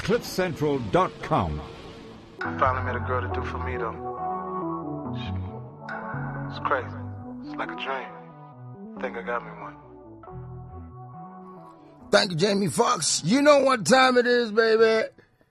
cliffcentral.com. Finally met a girl to do for me though. It's crazy. It's like a dream. Think I got me one. Thank you, Jamie Foxx. You know what time it is, baby.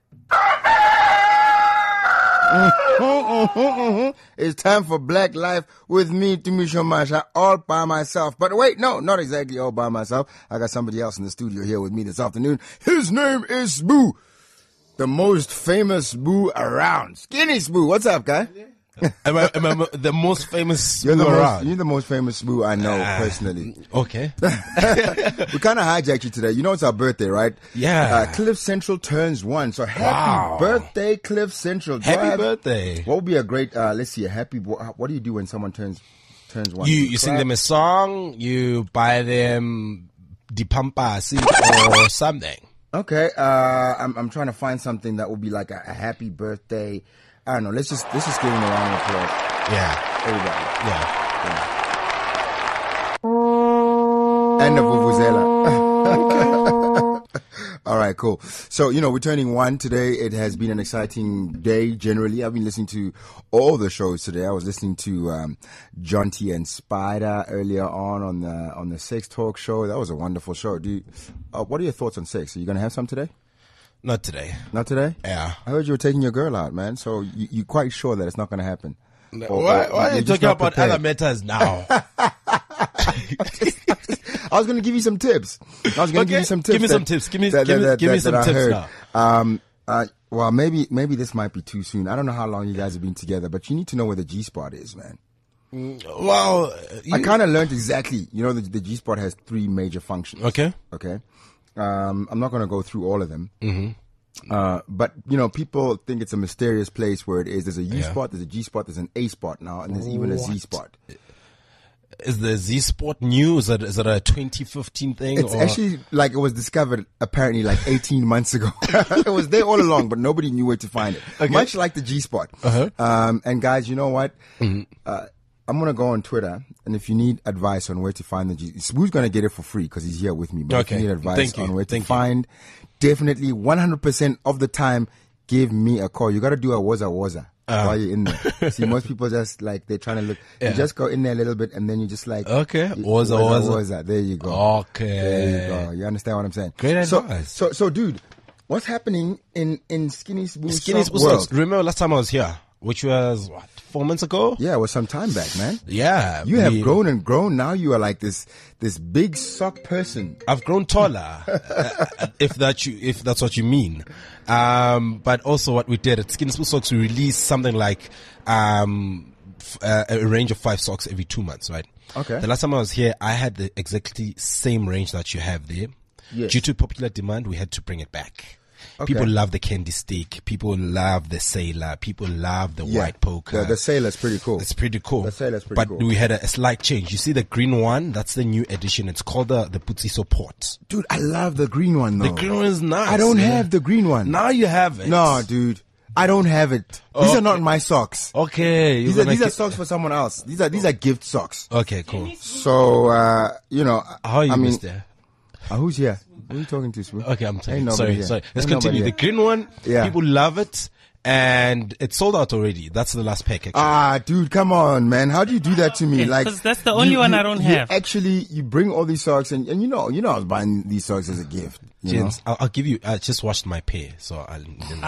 It's time for Black Life with me, Timisho Masha, all by myself. But wait, no, not exactly all by myself. I got somebody else in the studio here with me this afternoon. His name is Spoo, the most famous Spoo around. Skinny Spoo, what's up, guy? Am I the most famous You're around? You're the most famous Spoo I know personally. Okay. We kind of hijacked you today. You know it's our birthday, right? Yeah. Cliff Central turns 1. So happy birthday, Cliff Central. Happy birthday. What would be a great, let's see, what do you do when someone turns 1? You sing them a song, you buy them the pampa seed or something. Okay. I'm trying to find something that would be like a happy birthday. I don't know. Let's just give him a round of applause. Yeah. Everybody. Yeah. And the vuvuzela. All right, cool. So, we're turning 1 today. It has been an exciting day generally. I've been listening to all the shows today. I was listening to Jonty and Spider earlier on the Sex Talk show. That was a wonderful show. What are your thoughts on sex? Are you going to have some today? Not today. Not today? Yeah. I heard you were taking your girl out, man. So you're quite sure that it's not going to happen. Why are you talking about other matters now? I was going to give you some tips. Give me some tips. Give me some tips. Give me some tips now. Well, maybe this might be too soon. I don't know how long you guys have been together, but you need to know where the G-spot is, man. Well, I kind of learned exactly. The G-spot has 3 major functions. Okay. I'm not going to go through all of them. Mm-hmm. But, people think it's a mysterious place where it is. There's a U-spot, there's a G-spot, there's an A-spot now, and there's even a Z-spot. Is the Z-spot new? Is it a 2015 thing? It's actually like it was discovered apparently like 18 months ago. It was there all along, but nobody knew where to find it. Okay. Much like the G-spot. Uh-huh. And guys, you know what? Mm-hmm. I'm going to go on Twitter, and if you need advice on where to find the G, Spoo's going to get it for free because he's here with me. But if you need advice on where to find, definitely 100% of the time, give me a call. You got to do a waza while you're in there. See, most people just like, they're trying to look. Yeah. You just go in there a little bit, and then you just like, waza. There you go. Okay. There you go. You understand what I'm saying? Great advice. So dude, what's happening in Skinny Spoo's world? Remember last time I was here? Which was, 4 months ago? Yeah, it was some time back, man. Yeah. You have grown and grown. Now you are like this big sock person. I've grown taller, if that's what you mean. But also what we did at Skinny Spoo Socks, we released something like, a range of 5 socks every 2 months, right? Okay. The last time I was here, I had the exactly same range that you have there. Yes. Due to popular demand, we had to bring it back. Okay. People love the candy stick. People love the sailor. People love the white poker. The sailor's pretty cool. It's pretty cool. The sailor's pretty cool. But we had a slight change. You see the green one? That's the new edition. It's called the Putsiso Port. Dude, I love the green one though. The green one is nice. I don't have the green one. Now you have it. No, dude. I don't have it. These are not my socks. Okay. These are socks for someone else. These are gift socks. Okay, cool. So, how are you, mister? Who's here? Who are you talking to, Spoo? Okay, I'm sorry. Let's continue. The green one, people love it, and it's sold out already. That's the last pack, actually. Dude, come on, man. How do you do that to me? Like, because that's the only one I don't have. Actually, you bring all these socks, and you know, I was buying these socks as a gift. Gents, I'll give you. I just washed my pair, so I'll.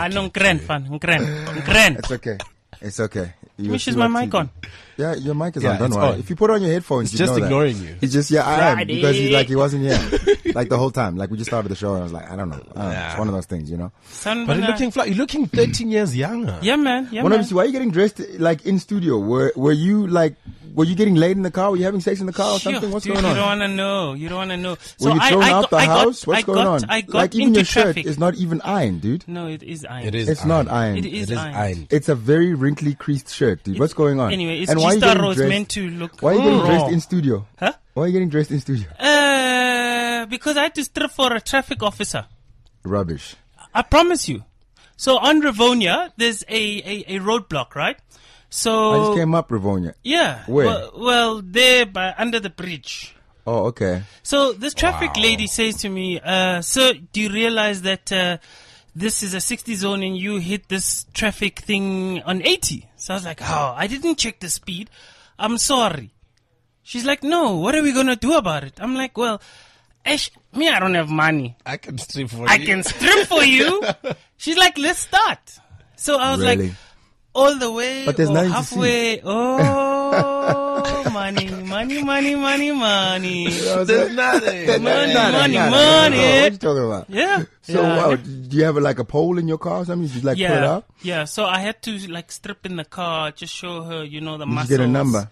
It's okay. It's okay. Which is my mic on? Yeah, your mic is on. Don't worry. If you put on your headphones, it's just ignoring you. He's just I am because he's like he wasn't here like the whole time. Like we just started the show and I was like, I don't know. It's one of those things, But you're looking 13 years younger. Yeah, man. Why are you getting dressed like in studio? Were you getting laid in the car? Were you having sex in the car or something? What's going on? You don't want to know. So were you thrown out the house? What's going on? I got like even into your shirt traffic. is not even ironed, dude. No, it is ironed. It's not ironed. It is ironed. It's a very wrinkly, creased shirt, dude. What's going on? Anyway, it's G-Star Rose meant to look. Why are you getting dressed in studio? Huh? Why are you getting dressed in studio? Because I had to strip for a traffic officer. Rubbish. I promise you. So on Rivonia, there's a roadblock, right? So I just came up Rivonia. Yeah. Where? Well, there under the bridge. Oh, okay. So this traffic lady says to me, "Sir, do you realize that this is a 60 zone and you hit this traffic thing on 80. So I was like, oh, I didn't check the speed. I'm sorry. She's like, no, what are we going to do about it? I'm like, well, me, I don't have money. I can strip for you. I can strip for you. She's like, let's start. So I was Really? like, all the way But there's or nothing to halfway. Oh, money. There's nothing. Money. What are you talking about? Yeah. So yeah. what, do you have like a pole in your car or something? You just like pull it out? Yeah, so I had to like strip in the car, just show her, the Did you muscles. get a number?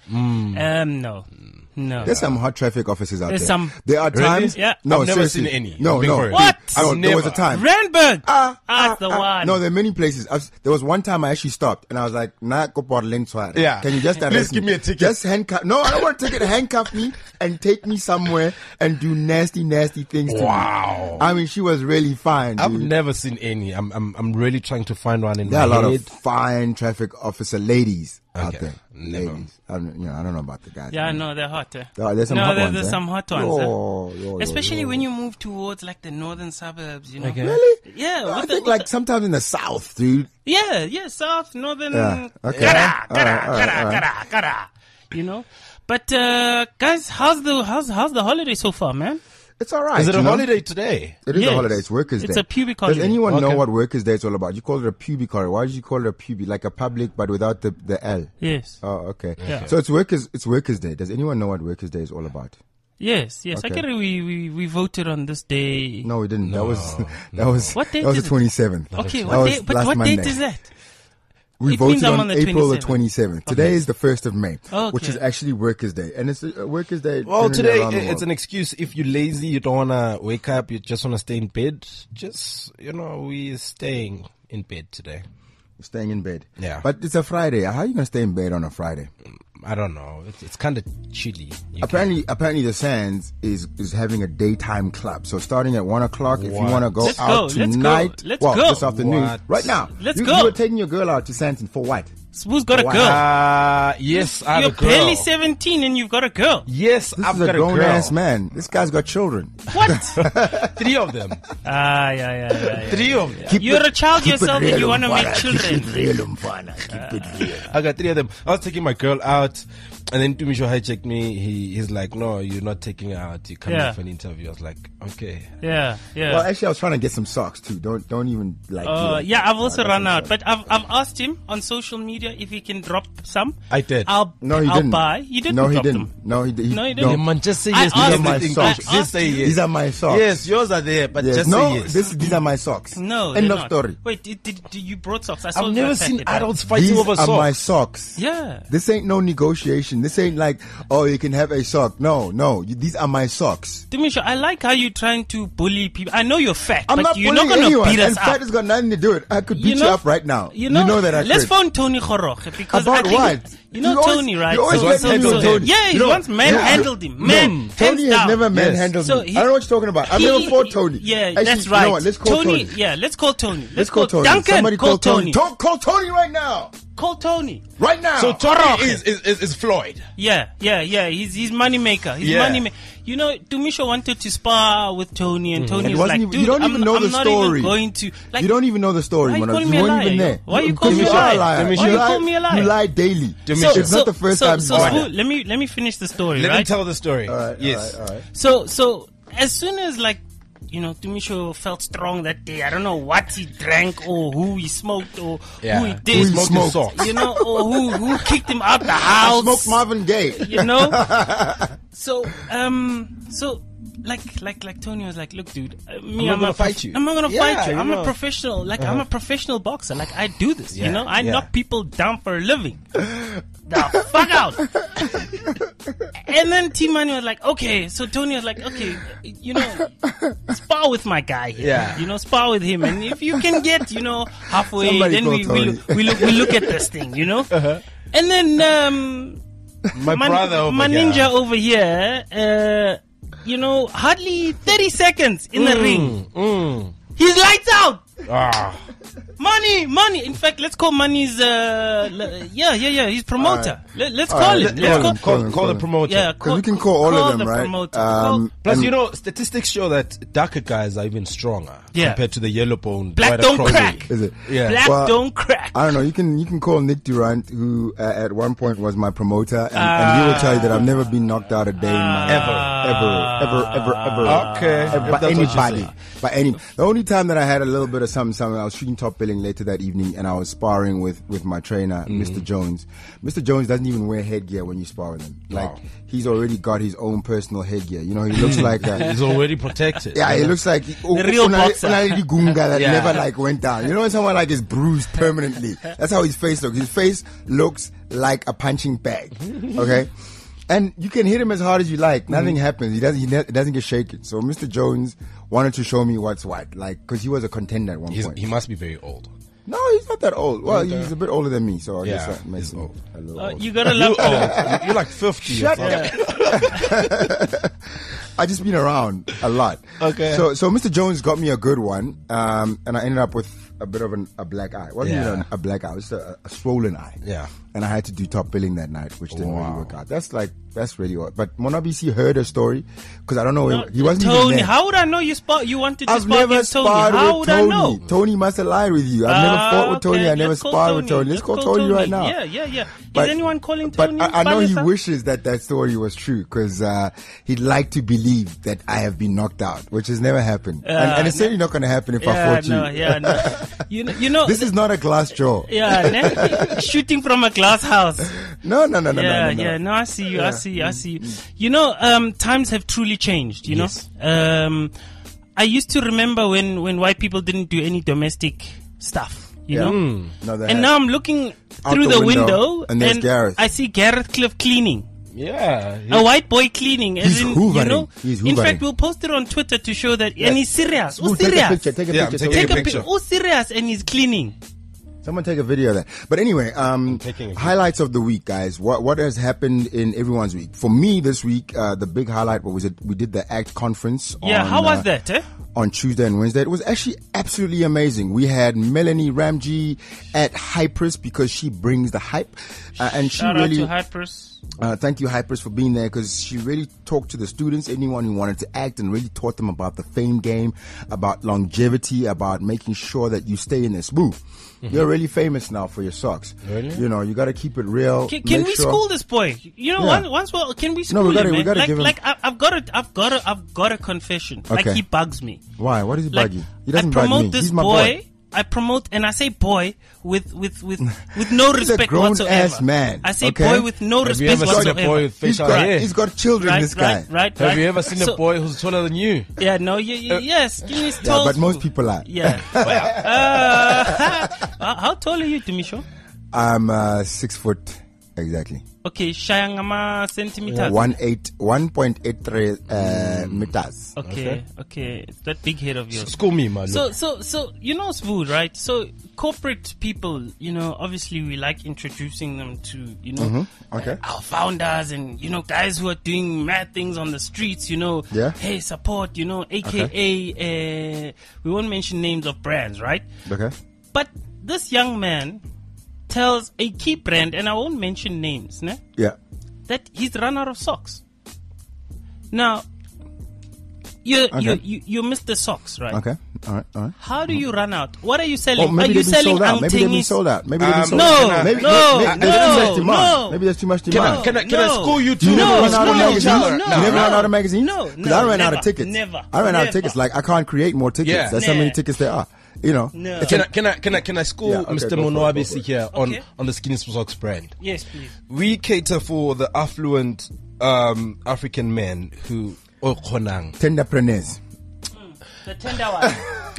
No. There's some hot traffic officers out There's there. some- There are Really? times. Yeah. No, I've never seriously. seen any. No, I'm being no. for real. What? No, there was a Never. time. Randburg. That's the one. No, there are many places. There was one time I actually stopped and I was like, "Nah, go por Lenswara. Yeah. Can you just Please arrest give me a ticket. Just handcuff. No, I don't want a ticket. Handcuff me and take me somewhere and do nasty things to me. Wow. I mean, she was really fine. I've dude. never seen any. I'm really trying to find one in There are a my lot head. of fine traffic officer ladies out Okay. there. Never. Ladies. I don't know about the guys. Yeah, no, they're hot. There's some hot ones. There's some hot ones. Yo, Especially when you move towards like the northern suburbs, Okay. Really? Yeah. I with think the- like sometimes in the south, dude. Yeah, south, northern. Yeah, okay. Kara, All right. kara. But guys, how's the holiday so far, man? It's all right. Is it you a know? holiday today? It is Yes. a holiday. It's Workers' It's Day. a pubic Does holiday. anyone know Okay. what Workers' Day is all about? You call it a pubic holiday. Why did you call it a pubic? Like a public, but without the L. Yes. Oh, okay. Yeah. So it's Workers' Day. Does anyone know what Workers' Day is all about? Yes. I Okay. get it. We voted on this day. No, we didn't. No, That was What date that was is the it? 27th. Okay, That what was day? But last what Monday. date is that? We It means voted I'm on on the April the 27th. 27th. Today is the 1st of May, Okay. which is actually Workers' Day, and it's a Workers' Day. Well, generally today around the it's world. an excuse. If you're lazy, you don't want to wake up, you just want to stay in bed. Just, we're staying in bed today. Staying in bed. Yeah. But it's a Friday. How are you gonna stay in bed on a Friday? I don't know. It's kind of chilly. You Apparently, the Sands is having a daytime club. So starting at 1 o'clock, if you What? want to go Let's out go, let's go, tonight, let's well, go. this afternoon, What? right now, Let's you, go. You were taking your girl out to Sands for what? Who's got a Wow. girl? yes, I have You're a girl. barely 17 and you've got a girl. Yes, This I've is a got a girl. grown ass man. This guy's got children. What? 3 of them. Yeah. 3 of them. You're a child yourself and you want to make Keep children. it real, Mfana. Keep it real. I got 3 of them. I was taking my girl out, and then Tumisho hijacked me. He's like, "No, you're not taking her out. You're coming Yeah. for an interview." I was like, "Okay." Yeah. Well, actually, I was trying to get some socks too. Don't even like. Yeah, I've also I got run some out, socks. but I've asked him on social media if he can drop some. I did. I'll No, he I'll didn't. buy. You didn't No, he drop didn't. them. No, he didn't. No, he didn't. Yeah, man, just say I yes. asked These are him- my Everything. socks. Just say yes. These are my socks. Yes, yours are there, but Yes. just No, say yes. these are my socks. No, End they're of not. story. Wait, did you brought socks? I saw I've you never unpack seen it, right? adults fighting These over are my socks. socks. Yeah. This ain't no negotiation. This ain't like, oh, you can have a sock. No. These are my socks. Dimisha, I like how you're trying to bully people. I know you're fat, I'm but not you're bullying not going to anyone. beat us And up. fat has got nothing to do with it. I could beat you up right now. You know that I let's could. phone Tony Khoroche because I About think what? you know You always- Tony, right? you always let me know Tony. Yeah, he You know- once manhandled him. Man, Tony hands has down. never manhandled So me. he- I don't know what you're talking about. I've He- never fought Tony. Yeah, Actually, that's You right. know what? Let's call Tony. Yeah, let's call Tony. Let's call Tony. Duncan, Somebody call Tony. Call Tony right now. Call Tony. Right now. So Tony is Floyd. Yeah. He's money maker. He's Yeah. money maker. You know, Tumisho wanted to spar with Tony, and Tony It was wasn't like, even- "Dude, you don't I'm, even know I'm the not story. even going to." Like, You don't even know the story, Why you Mona. calling You me a weren't liar, even yo? there. Why you calling me a You are liar? a liar. Why you call me a liar? You lie daily. So- It's not the first time. So you lied. Spoo, let me finish the story, Let me right? tell the story. All right, yes. all right. So as soon as Tumisho felt strong that day. I don't know what he drank or who he smoked or Yeah. who he Who did. he Smoked his smoked. socks. Or who kicked him out the I house. smoked Marvin Gaye. So like Tony was like, look, dude, I'm not gonna fight you. I'm not gonna Yeah, fight you. you I'm know. a professional. Like I'm a professional boxer. Like I do this. Yeah, I yeah. knock people down for a living. The fuck out. And then T-Money was like, okay. So Tony was like, okay, spar with my guy here. Yeah. Spar with him. And if you can get, halfway, Somebody then call we Tony. look at this thing, And then, My brother over my here. ninja over here, hardly 30 seconds in the ring. He's lights out. Ah. Money. In fact, let's call Money's. He's promoter. Let's call him. Call the promoter. Yeah, Because we can call all of them, the right? promoter. Plus, statistics show that darker guys are even stronger compared to the yellow bone. Black right don't across crack. the- Is it? Yeah. Black don't crack. I don't know. You can call Nick Durant, who at one point was my promoter, and he will tell you that I've never been knocked out a day in my ever. Okay. By If that's what you anybody. say. By any. The only time that I had a little bit of something, I was shooting top billing later that evening, and I was sparring with my trainer, Mr. Jones. Mr. Jones doesn't even wear headgear when you spar with him. Like he's already got his own personal headgear. You know, he looks like He's already protected. yeah, he looks like The real boxer. Gunga that Yeah. never like went down. You know when someone like is bruised permanently. That's how his face looks. His face looks like a punching bag. Okay? And you can hit him as hard as you like. Nothing happens. He doesn't get shaken. So Mr. Jones wanted to show me what's what. Like, cause he was a contender at one point. He must be very old. No, he's not that old. Well, he's a bit older than me, so I guess Yeah, that makes he's him old. a little old. You gotta love. You're like 50. Shut or something. I just been around a lot. Okay. So Mr. Jones got me a good one, and I ended up with a bit of a black eye. It wasn't even a black eye. It was a swollen eye. Yeah. And I had to do top billing that night, which didn't really work out. That's really odd. But Monabisi heard a story because I don't know. He wasn't even Tony, there. how would I know you wanted to I've spar never against Tony? sparred How with would I Tony. know? Tony must have lied with you. I've never fought with Tony. okay. I never Let's call sparred with Tony. Let's call Tony right now. Yeah. But- Is anyone calling But Tony? I know he Palesa? wishes that story was true because he'd like to believe that I have been knocked out, which has never happened, and it's certainly not going to happen if I fought you. You know. This is not a glass jaw. Shooting from a glass house. No. No, I see you. I see you. You know, times have truly changed. You know, I used to remember when white people didn't do any domestic stuff. You know, No, they and have. now I'm looking Out through the the window, and there's Gareth. I see Gareth Cliff cleaning. Yeah. A white boy cleaning, as He's in, hoovering. you know. He's In fact, hoovering. we'll post it on Twitter to show that, and he's serious. Ooh, Oh, take a serious. picture. Take a Yeah, I'm picture. taking Take a picture. picture. Oh, serious, and he's cleaning. Someone take a video of that. But anyway, taking a video. highlights of the week, guys. What has happened in everyone's week? For me this week, the big highlight was we did the ACT conference. Yeah, how was that? On Tuesday and Wednesday. It was actually absolutely amazing. We had Melanie Ramji at Hypers because she brings the hype. And she Shout really, out to Hypers. thank you, Hypers, for being there because she really talked to the students, anyone who wanted to act, and really taught them about the fame game, about longevity, about making sure that you stay in this booth. You're really famous now for your socks. Really? You know, you got to keep it real. Can Make we sure- school this boy? You know, Yeah. once can we No, school we gotta- him? we Man? gotta give him- I've got a confession. Like Okay. he bugs me. Why? What does it Like bug you? He I doesn't bug promote me. this He's my boy. I promote, and I say boy with no He's a respect grown-ass whatsoever. man, I say okay? boy with no Have you respect ever seen whatsoever. a boy with He's facial got, hair? he's got children, this guy. Right. Have you ever seen So- a boy who's taller than you? Yeah, no, yes, give me Yeah, tall. but most people are. Yeah. How tall are you, Tumisho? I'm 6 foot exactly. Okay, shayangama centimeters. 1.83 meters. Okay. That big head of yours. School me, man. So you know Svood, right? So corporate people, you know, obviously we like introducing them to, you know, Okay. our founders and, you know, guys who are doing mad things on the streets, you know. Yeah. Hey, support, you know, AKA, we won't mention names of brands, right? Okay. But this young man tells a key brand, and I won't mention names, ne? Yeah. That he's run out of socks. Now, you missed the socks, right? Okay. All right. How do you run out? What are you selling? Oh, maybe are you they've been selling sold out. Maybe they've been Antengis? sold out. Maybe they've been sold no, out. Maybe, no, maybe there's too much demand. no. Maybe there's too much Can demand. I No. school you You too? never run out of magazines? no, You never run out of magazines? No, Because I ran out of never, tickets. never, I ran out of never. tickets. Like, I can't create more tickets. Yeah. That's how many Nah. tickets there are. You know. No. Can I school Yeah, okay, Mr. go for it, Monoabisi go for it. here Okay. on the Skinny Socks brand? Yes, please. We cater for the affluent African men who khonang. Tenderpreneurs. The tender one.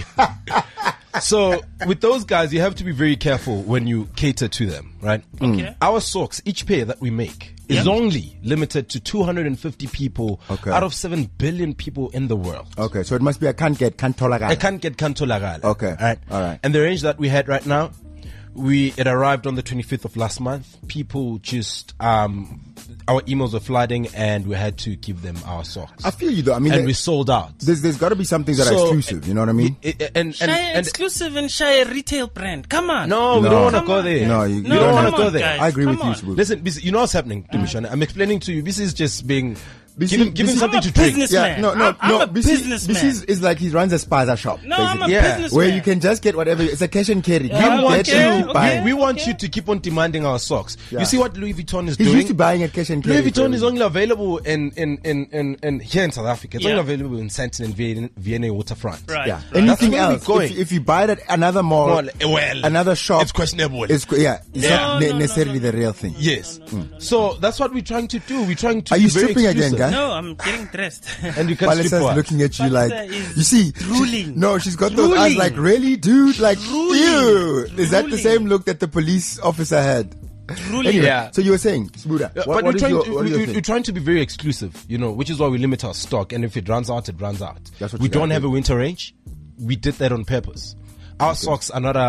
So with those guys, you have to be very careful when you cater to them, right? Okay. Our socks, each pair that we make, is only limited to 250 people Okay. out of 7 billion people in the world. Okay, so it must be a can't tolagala. I can't get Kantolagala. Okay. All right. And the range that we had right now, it arrived on the 25th of last month. People just our emails were flooding, and we had to give them our socks. I feel you though. I mean, and we sold out. There's got to be something that are So, exclusive. You know what I mean? Shire exclusive and Shire retail brand. Come on. No, we No. don't want to Come go on. there. No, you No, don't come have wanna go on, there. guys. I agree with Come you, on. Sbu. Listen, you know what's happening, Timishana? I'm explaining to you. This is just being This giving is- something I'm a to drink. businessman. Yeah, no. I'm a BC businessman. is like he runs a spaza shop. No, I'm a basically. Yeah. businessman. Where you can just get whatever. It's a cash and carry. Yeah, You want get you- and keep buying. We want you to keep on demanding our socks. Yeah. You see what Louis Vuitton is He's doing? used to buying at cash and carry. Louis Vuitton is only available in here in South Africa. It's Yeah. only available in Sandton and Vienna waterfront. Right. Yeah. right. That's Anything where we're else? going. If you buy it at another mall, Well, another shop, it's questionable. It's not No, necessarily the real thing. Yes. So that's what we're trying to do. We're trying to Are be you very stripping again, exclusive. guy? No, I'm getting dressed. And you can slip Palisa's what? looking at you like, Palisa is you see, drooling. no, she's got those eyes Drooling. like, really, dude? Like, Drooling. ew. Is that the Drooling. same look that the police officer had? Drooling. Anyway, Yeah. so you were saying, Sbuda, But what we're is trying your, to, what is your we're thing? trying to be very exclusive, which is why we limit our stock. And if it runs out, it runs out. That's what We you gotta don't have do. a winter range. We did that on purpose. Our socks are not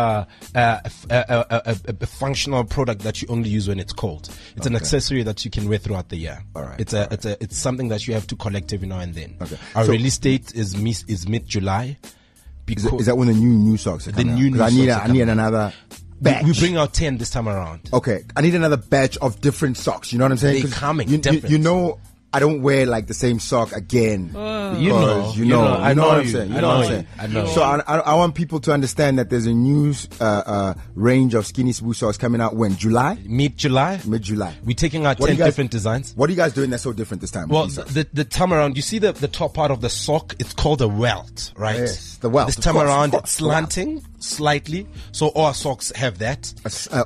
a functional product that you only use when it's cold. It's an accessory that you can wear throughout the year. All right, It's something that you have to collect every now and then. Okay. Our So- release date is mid-July. Is that when the new socks are coming new out? 'Cause new I need, socks are I need coming out. another batch. We bring out 10 this time around. Okay, I need another batch of different socks. You know what I'm saying? They 'Cause coming, You different. know, I don't wear like the same sock again. You know, Because, you know, I know what I'm you. saying. I You know know what I'm you. saying. I know. So I want people to understand that there's a new range of Skinny Sbu socks coming out when July, Mid-July. mid-July. We're taking out What do 10 you guys- different designs. What are you guys doing that's so different this time? with Well, these socks? the time around, you see the top part of the sock, it's called a welt, right? Yes, the welt, This of time course, around, of it's course, slanting slightly. So all our socks have that. a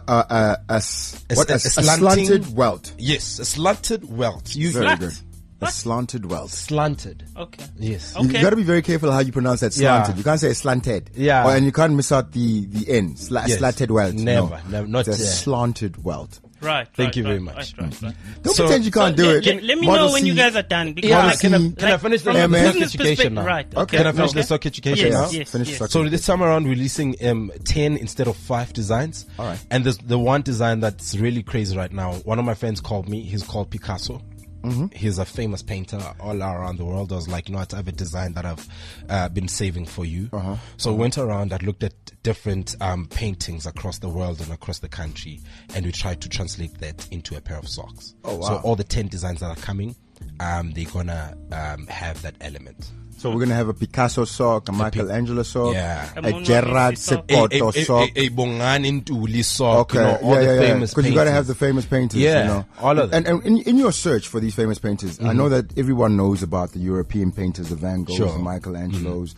slanting- slanted welt. Yes, a slanted welt. You Very Slat. good. A slanted welt. slanted. Okay. Yes. Okay. You got to be very careful how you pronounce that slanted. Yeah. You can't say slanted. Yeah. And you can't miss out the N. Yes. Slanted welt. Never. No. Never. Not It's a there. slanted welt. Right. Thank right, you very right, much. right. Don't So- pretend you can't do it. Let me Model know when you C. guys are done. Because Yeah, like, can I like, finish the from a sock business education perspective- now? Right. Okay. Can I finish Okay. the sock education Yes, now? yes, Finish yes. the sock. So this time around, releasing 10 instead of 5 designs. All right. And there's the one design that's really crazy right now. One of my friends called me. He's called Picasso. He's a famous painter all around the world. I was like, I have a design that I've been saving for you. So we went around. I looked at different paintings across the world and across the country, and we tried to translate that into a pair of socks. Oh, wow. So all the 10 designs that are coming, they're gonna have that element. So we're going to have a Picasso sock, a Michelangelo sock, Yeah. a Gerard sock. Sepoto sock. A Bongani Ntuli sock, Okay, all the famous because you got to painters. have the famous painters. Yeah, you know. all of them. And in your search for these famous painters, I know that everyone knows about the European painters, the Van Goghs, Sure. the Michelangelos,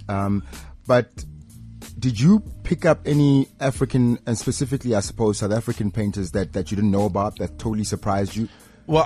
but did you pick up any African, and specifically, I suppose, South African painters that you didn't know about that totally surprised you? Well,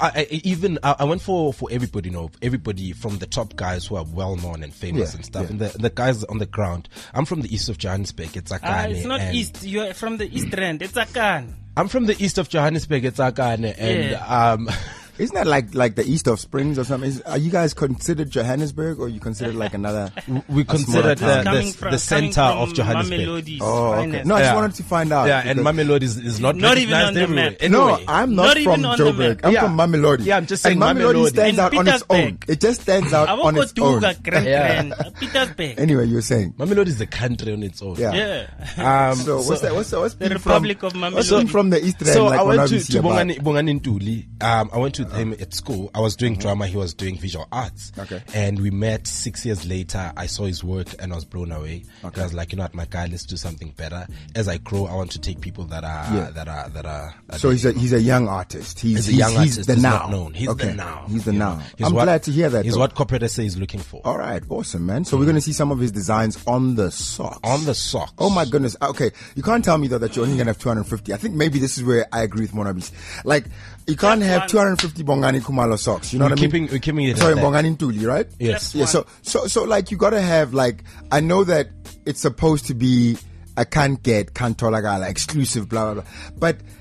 I went for everybody, everybody from the top guys who are well known and famous Yeah, and stuff, yeah. and the guys on the ground. I'm from the east of Johannesburg. It's Akane. It's not and east. You're from the east end. It's Akan. I'm from the east of Johannesburg. It's Akane, and Yeah. Isn't that like the east of Springs or something? Are you guys considered Johannesburg, or you considered like another? we consider town. the center of Johannesburg. Oh, okay. No, I just Yeah. wanted to find out. Yeah, and because- Mamelodi is not Not even recognized on the everywhere. map. Anyway, No, I'm not, Not even from on the Joburg. map. I'm Yeah. from Mamelodi. Yeah, I'm just saying and Mamelodi Mamelodi. stands And out on its own. Petersburg. It just stands out on its own. Grand, Petersburg. Anyway, you were saying. Mamelodi is the country on its own. Yeah. Yeah. So what's that? What's The being Republic from, of Mamelodi. what's being from the East End? So like I went Wanabe to see about? Bongani Ntuli. I went with him at school. I was doing drama. He was doing visual arts. Okay. And we met 6 years later. I saw his work and I was blown away. Okay. I was like, you know what, my guy, let's do something better. As I grow, I want to take people that are Yeah. that are. So he's a young artist. He's a young artist. the He's now. not known. He's okay. the now. He's the you now. know. He's I'm what- glad to hear that. He's though. what corporate SA is looking for. All right, awesome, man. So we're going to see some of his designs on the socks. On the socks. Oh my goodness. Okay, you can't tell me though that you're only gonna have 250. I think maybe this is where I agree with Monabis. Like, you can't have 250 Bongani Kumalo socks. You know We're what I mean? we're keeping it. Sorry, at that. Bongani Ntuli, right? Yes. Yeah. So like you gotta have like, I know that it's supposed to be a can't get, can't tolagala, exclusive, blah blah blah. But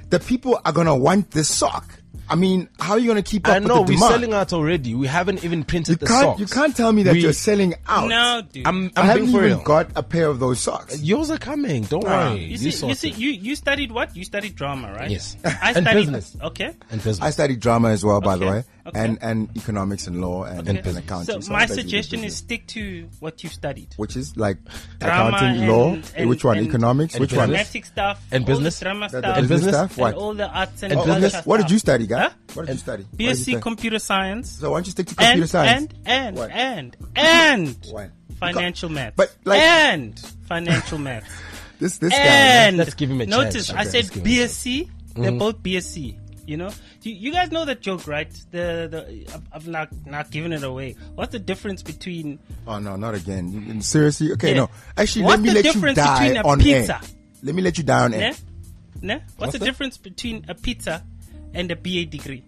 the people are gonna want this sock. I mean, how are you gonna keep up I know with the we're demand? selling out already. We haven't even printed the You socks. can't tell me that you're selling out. No, dude. I'm I haven't being for even real. got a pair of those socks. Yours are coming. Don't worry. you see, you studied what? You studied drama, right? Yes. I And studied business. Okay. And business. I studied drama as well, by the Okay, way, okay. and economics and law and accounting. So my basically suggestion is business. stick to what you studied. which is like Drama accounting, and- law. and- Which one? and- Economics. and Which one? business. Dramatic stuff. And all the business? drama The stuff. And business stuff. What? And all the arts and And culture Business. What did stuff. you study, guy? Huh? What did you study? What did you BSc study? Computer Science. So why don't you stick to computer science? And What? and What? financial math. But, like- and financial math. This guy. And Let's give him a notice, chance. I Okay, said let's give him a BSc. They're both BSc. You know, you guys know that joke, right? I've not given it away. What's the difference between? Oh no, not again. Seriously? Okay, Yeah. no. Actually, What's let me the let you difference die between a on pizza? air. Let me let you die on air. Ne? What's the that? difference between a pizza and a BA degree?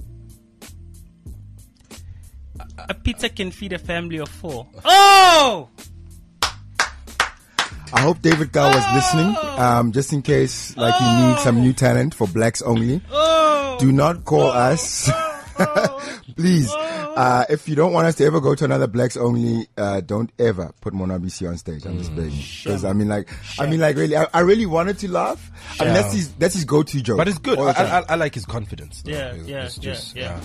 A pizza can feed a family of 4. Oh! I hope David Gao was listening. Just in case, like, you need some new talent for blacks only. Oh! Do not call us. Please. If you don't want us to ever go to another blacks only, don't ever put Mona BC on stage. I'm just begging. Because I mean, really, I really wanted to laugh. I mean, that's his go-to joke. But it's good. all the time. I like his confidence. Though. Yeah. It's just, Rock.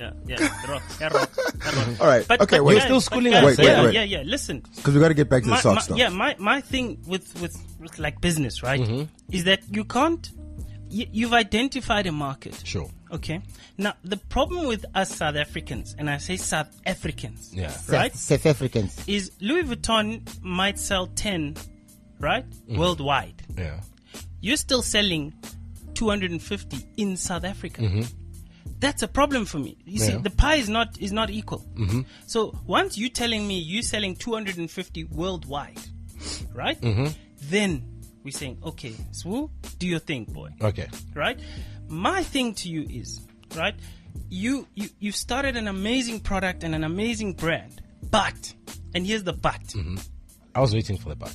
All right. Okay, wait. You're still schooling guys, us. Wait. Yeah. Listen. Because we got to get back to the socks, though. My thing with like business, right, Mm-hmm. is that you can't. You've identified a market. Sure. Okay. Now the problem with us South Africans, and I say South Africans, Yeah. right, South Africans. is Louis Vuitton might sell 10, right, worldwide. Yeah. You're still selling 250 in South Africa. That's a problem for me. You see, Yeah. the pie is not equal. So once you're telling me you're selling 250 worldwide, right? Then we're saying, okay, Swoo, do your thing, boy. Okay. Right? My thing to you is, right? You've started an amazing product and an amazing brand, but, and here's the but, I was waiting for the but.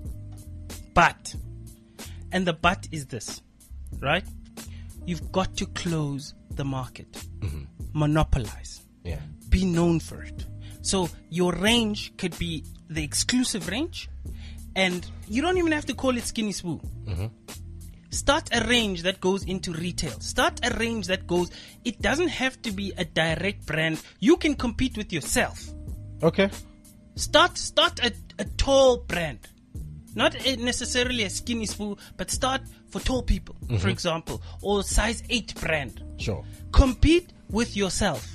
but, and the but is this, right? You've got to close the market, monopolize, Yeah. be known for it. So your range could be the exclusive range, and you don't even have to call it Skinny Swoo. Start a range that goes into retail. Start a range that goes, it doesn't have to be a direct brand. You can compete with yourself. Okay. Start a tall brand. Not necessarily a Skinny Swoo, but start for tall people, for example, or size 8 brand. Sure. Compete with yourself.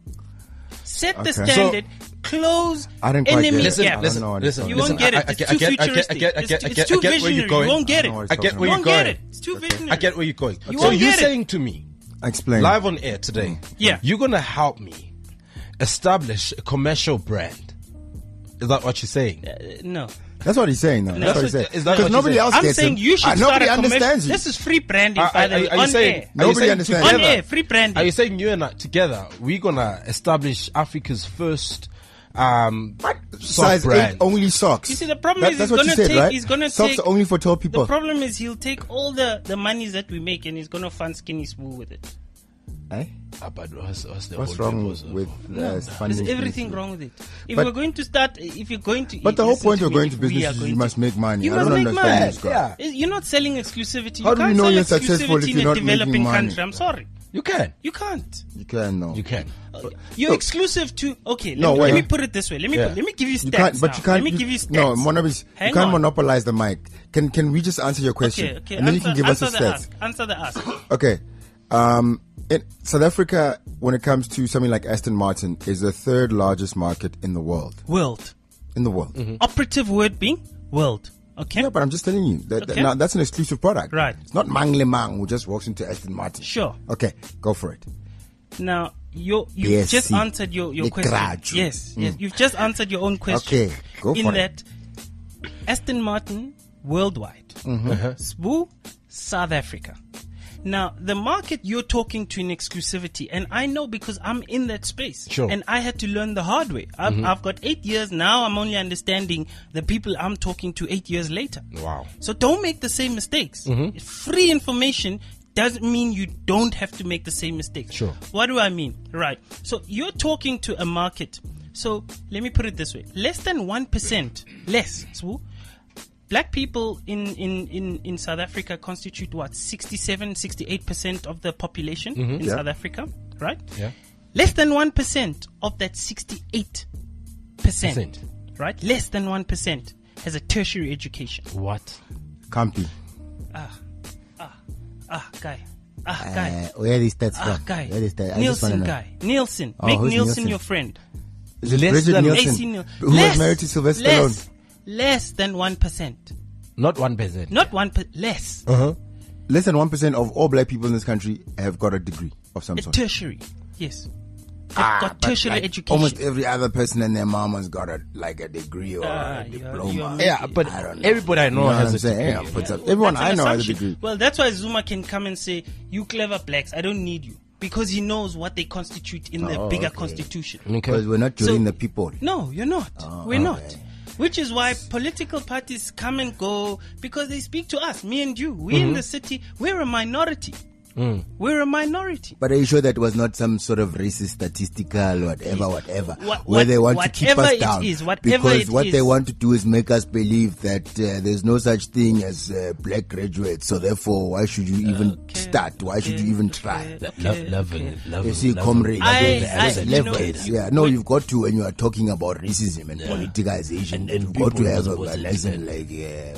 Set the Okay. standard. Close I didn't quite enemy get it. gap. I don't know what it's You talking won't get it. It's too futuristic. It's too visionary. You won't get it. I know what You it's talking won't about. get it. It's too visionary. I get where you're going. You So won't you're get it. saying to me, Explain. live on air today, Yeah. you're going to help me establish a commercial brand. Is that what you're saying? No. That's what he's saying, though. That's what he's saying. Is that what Because you're nobody saying? else I'm gets saying him. you should start Nobody a commercial. understands you. This is free branding, by the way. are you On saying, air. Nobody saying understands. On together- air, free branding. Are you saying you and I together, we're going to establish Africa's first soft Size brand? 8 only socks. You see, the problem is That's he's what you gonna said, take. right? He's gonna Socks take. are only for tall people. The problem is he'll take all the monies that we make and he's gonna fund Skinny Swoo with it. Eh? But what's the What's whole wrong purpose of- with There's funding? everything wrong with it. If But- we're going to start, if you're going to, But the whole listen point to of me, going if to we business are is going you to- must make money. You I must don't make understand money. this guy. You're not selling exclusivity. How You do we can't know sell you're successful if exclusivity you're in a not making developing money? country. I'm sorry, You can. you can't. You can, no. You can. You're Look. exclusive to. Okay, No, let me wait. put it this way. Let me Yeah. let me give you stats. You can't, but now. you can't. Let me give you stats. No, Monabis, you Hang can't on. monopolize the mic. Can we just answer your question? Okay. And then you can give us the answer the stats. ask. Answer the ask. Okay. In South Africa, when it comes to something like Aston Martin, is the 3rd largest market in the world. World. In the world. Operative word being world. Okay. Yeah, but I'm just telling you that Okay. now that's an exclusive product. Right. It's not Mang Le Mang who just walks into Aston Martin. Sure. Okay, go for it. Now you BSc. just answered your Le question. graduate. Yes. You've just answered your own question. Okay, go in for it. that Aston Martin worldwide, Swoo South Africa. Now the market you're talking to in exclusivity, and I know because I'm in that space, Sure. and I had to learn the hard way. I've got 8 years now. I'm only understanding the people I'm talking to 8 years later. Wow. So don't make the same mistakes. Free information doesn't mean you don't have to make the same mistakes. Sure. What do I mean? Right. So you're talking to a market. So let me put it this way. Less than 1%, less, Swu, black people in South Africa constitute what? 67, 68% of the population in South Africa, right? Yeah. Less than 1% of that 68%, right? Less than 1% has a tertiary education. What? Can't be. Guy. Where is that from? Guy. Where is that? I just wanna Nielsen, know. guy. Nielsen. Oh, Make who's Nielsen Nielsen? your friend. Is it Less Bridget than Nielsen, AC Nielsen. who was married to Sylvester Stallone? Less than 1%. Not 1%. Not 1%. Less. Less than 1% of all black people in this country have got a degree of some A sort. tertiary. Yes. They've got But tertiary like education. almost every other person and their mom has got a degree or a diploma. you're Yeah, but I don't know. everybody I know You know has what a I'm saying? degree. Yeah, but everyone That's an I know has a assumption. degree. Well, that's why Zuma can come and say, "You clever blacks, I don't need you," because he knows what they constitute in the bigger constitution. Because we're not judging the people. No, you're not. We're not. Which is why political parties come and go because they speak to us, me and you. We in the city, we're a minority. We're a minority. But are you sure that was not some sort of racist statistical whatever, What- where they want to keep whatever us it down? is, whatever because it what is. they want to do is make us believe that there's no such thing as black graduates. So therefore, why should you even start? Why should you even try? You see, comrade, levels. Yeah, no, you've got to, when you are talking about racism and politicization, you've got to have a lesson like,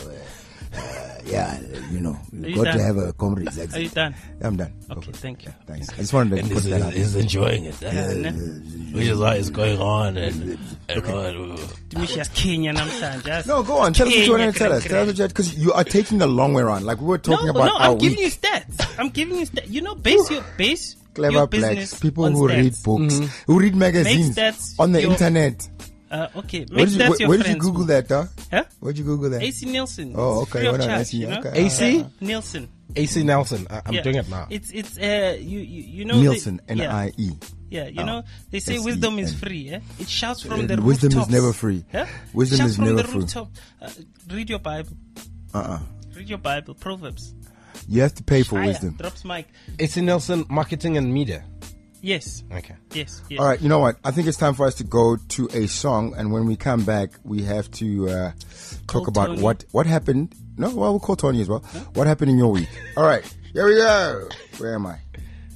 you've got to have a comrade. Are you done? I'm done. Okay, thank you. Thanks. I just wanted to put that out. He's enjoying it. Which is why it's going on. Dimishas Kenya namhlanje. No, go on. Tell us what you want to tell us. Kenya, Tell us because you are taking the long way around. Like we were talking about our I'm giving you week. stats. I'm giving you stats. You know, base your Clever business blacks, people on who stats. read books, who read magazines stats on the your- internet. Okay, Where make did stats your where did you friends. Google that, huh? Huh? Where'd you Google that? AC Nielsen. Oh, It's okay. free of Well done, charge, AC, you know? okay. AC? Nielsen. AC Nelson. I'm Yeah. doing it now. It's you know Nielsen, they- yeah. N-I-E. Yeah, you know, they say S-E-N. wisdom is free. Eh? It shouts from the Wisdom is rooftops. never free. Huh? Wisdom Shouts is from never the free. rooftop. Read your Bible. Read your Bible. Proverbs. You have to pay for Fire. wisdom. Drops mic. AC Nelson Marketing and Media. Yes. Okay. Yes. Yes. All right, you know what? I think it's time for us to go to a song, and when we come back, we have to talk Call about Tony. what happened. No, well, we'll call Tony as well. What happened in your week? All right, here we go. Where am I?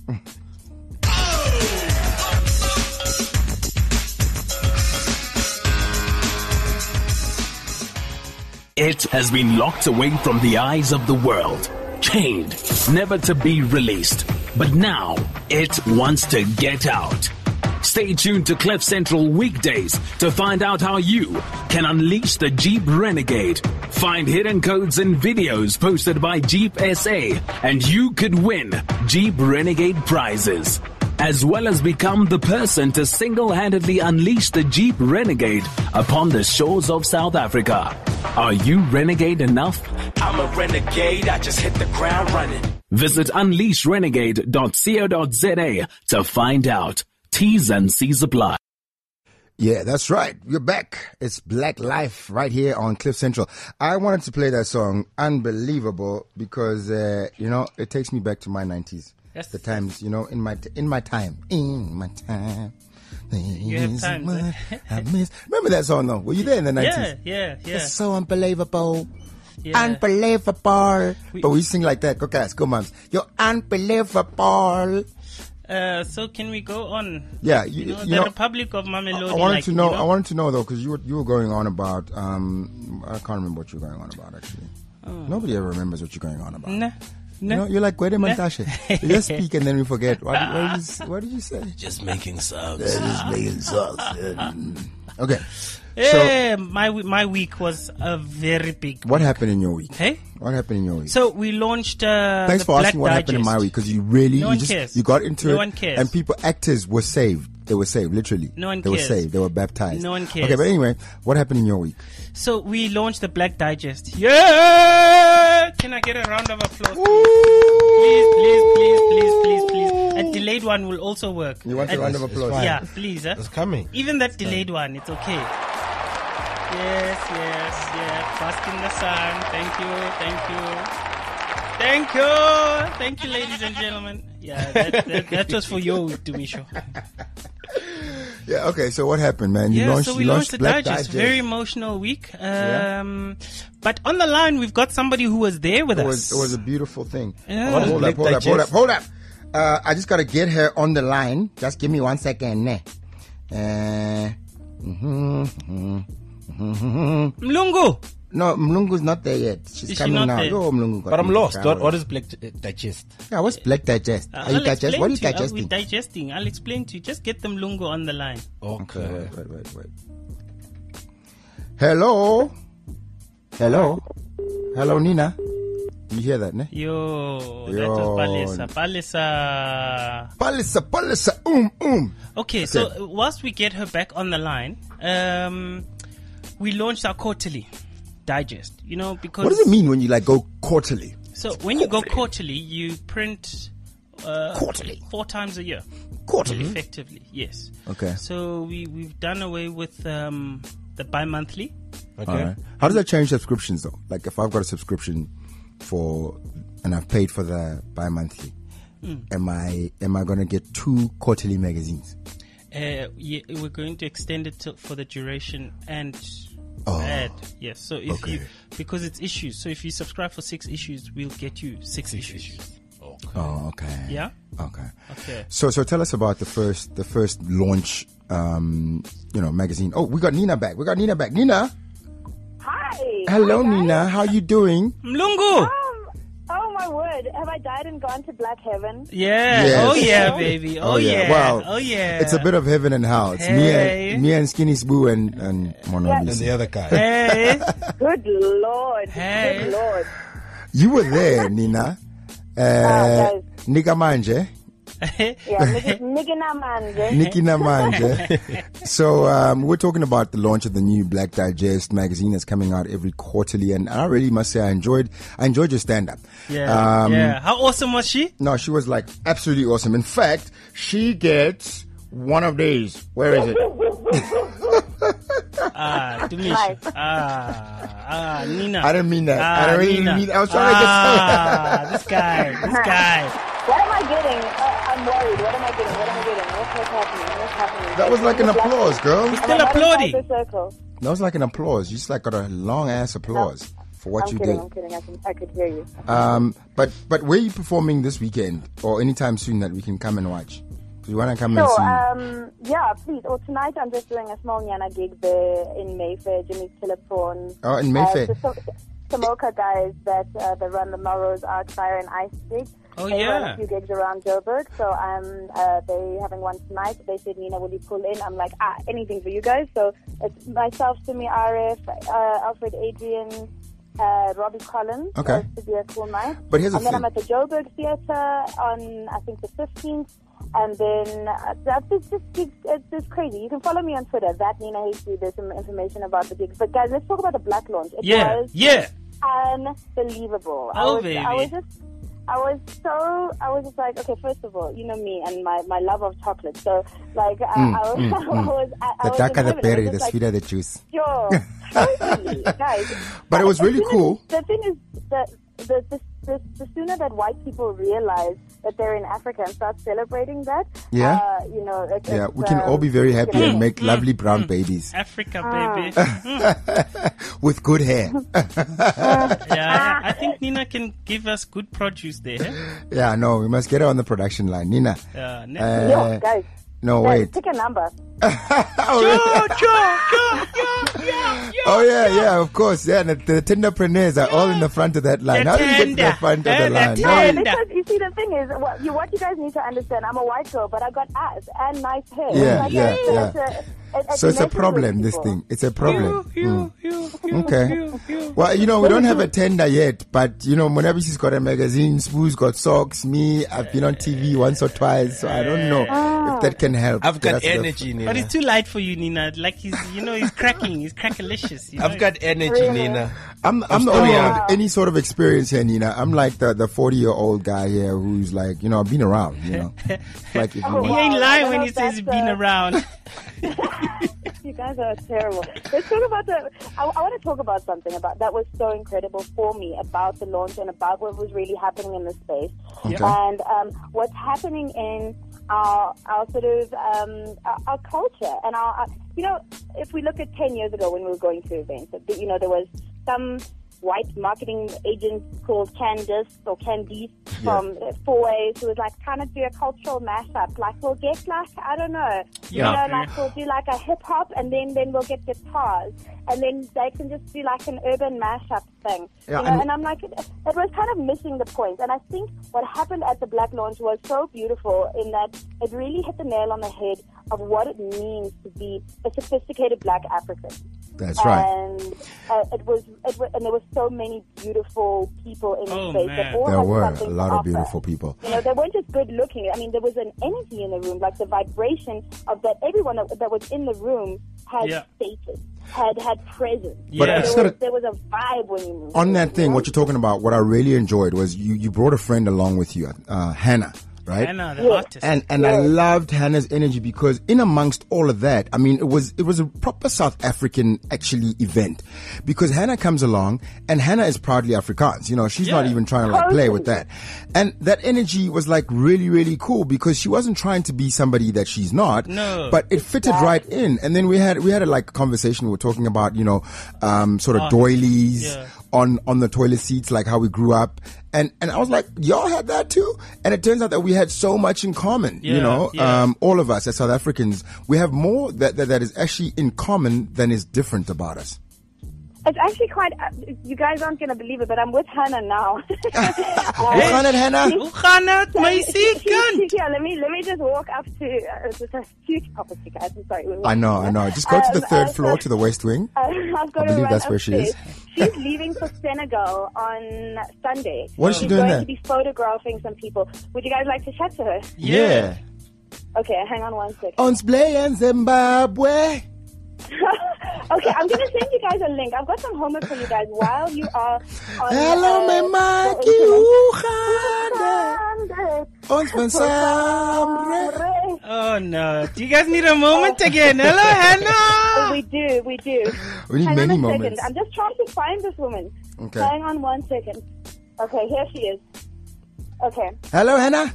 It has been locked away from the eyes of the world, chained, never to be released. But now, it wants to get out. Stay tuned to Cliff Central weekdays to find out how you can unleash the Jeep Renegade. Find hidden codes and videos posted by Jeep SA, and you could win Jeep Renegade prizes. As well as become the person to single-handedly unleash the Jeep Renegade upon the shores of South Africa. Are you renegade enough? I'm a renegade, I just hit the ground running. Visit unleashrenegade.co.za to find out. T's and C's apply. Yeah, that's right. We're back. It's Black Life right here on Cliff Central. I wanted to play that song, Unbelievable, because, it takes me back to my 90s. Yes. The times, in my time. You have time, What right? I miss. Remember that song, though? Were you there in the 90s? Yeah. It's so unbelievable. Yeah. Unbelievable. But we sing like that. Go guys, go moms. You're unbelievable. So can we go on? Yeah, The Republic of Mamelodi. I wanted to know. I wanted to know though, because you were going on about. I can't remember what you were going on about actually. Nobody ever remembers what you're going on about. Nah. You're like Gwede Mantashe. You just speak and then we forget. What did you say? Just making subs. Just making songs. Okay. Yeah, my week was a very big. What happened in your week? Hey. What happened in your week? So we launched. Thanks the for Black asking what happened in my Digest. week, because you really, No one cares. you got into No it, one cares. and actors were saved. They were saved, literally. No one They were cares. saved. They were baptized. No one cares. Okay, but anyway, what happened in your week? So we launched the Black Digest. Yeah! Can I get a round of applause? Please. A delayed one will also work. You want a round of applause? fine. Yeah, please. It's coming. Even that delayed one, it's okay. Yes. Bask in the sun. Thank you. Thank you, ladies and gentlemen. Yeah, that was for you, Dumisho. Yeah, okay, so what happened, man? We launched the Black Digest. Very emotional week. But on the line, we've got somebody who was there with us. It was a beautiful thing. Yeah. Hold up. I just got to get her on the line. Just give me 1 second. Mlungu! No, Mlungu's not there yet. She's coming now. Yo, Mlungu But I'm lost. What is Black Digest? Yeah, what's Black Digest? Are you digesting? What are you digesting? We're digesting. I'll explain to you. Just get the Mlungu on the line. Okay. Wait. Hello, Nina. You hear that, ne? Yo, that was Palisa. Okay, so whilst we get her back on the line, we launched our quarterly digest, because... What does it mean when you go quarterly? So when you go quarterly, you print quarterly 4 times a year. Quarterly? Effectively, yes. Okay. So we've done away with the bi-monthly. Okay. All right. How does that change subscriptions, though? Like, if I've got a subscription and I've paid for the bi-monthly, am I going to get 2 quarterly magazines? Yeah, we're going to extend it for the duration and add. Yes. So because it's issues. So if you subscribe for 6 issues, we'll get you 6 issues. Okay. Oh, okay. Yeah. Okay. So tell us about the first launch, magazine. Oh, we got Nina back. Nina. Hi. Hello, Hi, Nina. How you doing? Mlungu. Oh my word! Have I died and gone to black heaven? Yeah. Yes. Oh yeah, baby. Oh yeah. Wow. Oh yeah. It's a bit of heaven and hell. It's me and Skinny Spoo and Monobisi. And the other guy. Hey. Good Lord. Hey. Good Lord. You were there, Nina. Guys. Nika Manje. Yeah, Nikki Namanje. So we're talking about the launch of the new Black Digest magazine that's coming out every quarterly, and I really must say I enjoyed your stand-up. Yeah. How awesome was she? No, she was absolutely awesome. In fact, she gets one of these. Where is it? Dumisha. Nina. I didn't mean that. I don't really Nina. mean that. I was trying to get this guy. What am I getting? I'm worried. What am I getting? What's happening? That was like an applause, girl. We're still applauding. That was like an applause. You just got a long ass applause for what you did. I'm kidding. I could hear you. But where are you performing this weekend or anytime soon that we can come and watch? You want to come and see? Yeah, please. Or tonight I'm just doing a small Nyana gig there in Mayfair, Jimmy's Killer Prawns. Oh, in Mayfair. Samoka guys that run the Melrose Arc Fire and Ice gig. They run a few gigs around Joburg, so they having one tonight. They said, Nina, will you pull in? I'm like, anything for you guys. So it's myself, Sumi RF, Alfred Adrian, Robbie Collins. Okay. So it should be a cool night. But here's the thing. thing. I'm at the Joburg Theatre on, I think, the 15th. And then it's just crazy. You can follow me on Twitter, that Nina HD. There's some information about the gigs. But guys, let's talk about the Black launch. It was unbelievable. Baby. I was just like, okay, first of all, you know me and my love of chocolate. So, like, the darker the berry, the sweeter the juice. Yo, totally, guys. But it was really cool. The thing is that the sooner that white people realize that they're in Africa and start celebrating that, we can all be very happy and make lovely brown babies. Africa, baby. With good hair. I think Nina can give us good produce there. Yeah, no, we must get her on the production line. Nina. Guys. No, wait. Pick a number. Oh, yeah, of course. Yeah, the Tinderpreneurs are all in the front of that line. How do you get to the front of the line? Because you see, the thing is, what you guys need to understand, I'm a white girl, but I got ass and nice hair. Yeah. So it's a problem, this thing. It's a problem. Okay. Well, we don't have a tender yet, but, Monabisi's got a magazine, Spoo's got socks, me, I've been on TV once or twice, so I don't know if that can help. I've got energy in it. But it's too light for you, Nina. Like he's cracking. He's crackalicious. I've got energy, Nina. I'm the only one with any sort of experience here, Nina. I'm like the 40-year-old guy here who's like, I've been around, Like if he ain't lying when he says he's been around. You guys are terrible. Let's talk about I want to talk about something that was so incredible for me about the launch and about what was really happening in the space. Okay. And what's happening in our sort of our culture and our if we look at 10 years ago when we were going to events, there was some white marketing agent called Candice or Candice from Four Ways who was like trying to do a cultural mashup. Like we'll get like, I don't know, like we'll do like a hip hop and then we'll get guitars and then they can just do like an urban mashup thing. And I'm like, it was kind of missing the point. And I think what happened at the Black launch was so beautiful in that it really hit the nail on the head of what it means to be a sophisticated Black African. That's right. And and there were so many beautiful people in the space. That all there had were something a lot to of beautiful people. They weren't just good looking. I mean, there was an energy in the room, like the vibration of that. Everyone that was in the room had status, had presence. But there was a vibe when you moved. On that thing, what you're talking about, what I really enjoyed was you brought a friend along with you, Hannah. Right? Hannah, the artist. And I loved Hannah's energy because in amongst all of that, I mean, it was a proper South African actually event because Hannah comes along and Hannah is proudly Afrikaans. She's not even trying to like play with that. And that energy was like really, really cool because she wasn't trying to be somebody that she's not. No. But it fitted right in. And then we had a like conversation. We were talking about, sort of doilies. Yeah. On the toilet seats, like how we grew up. And I was like, y'all had that too? And it turns out that we had so much in common, all of us as South Africans, we have more that is actually in common than is different about us. It's actually quite, you guys aren't going to believe it, but I'm with Hannah now. Hoe gaan het, Hannah? Hoe gaan het, my second? Yeah, let me just walk up to, it's a huge property, guys. I'm sorry. I know. Just go to the third floor, to the West Wing. I believe that's where she is. She's leaving for Senegal on Sunday. What is she doing there? She's going to be photographing some people. Would you guys like to chat to her? Yeah. Okay, hang on one second. Ons bly in Zimbabwe. Okay, I'm going to send you guys a link. I've got some homework for you guys while you are on... Hello, my Mikey. Hoe gaan het? Ons van samen. Oh, no. Do you guys need a moment again? Hello, Hannah. We do. We need Hang many on a moments. second. I'm just trying to find this woman. Okay. Hang on 1 second. Okay, here she is. Okay. Hello, Hannah.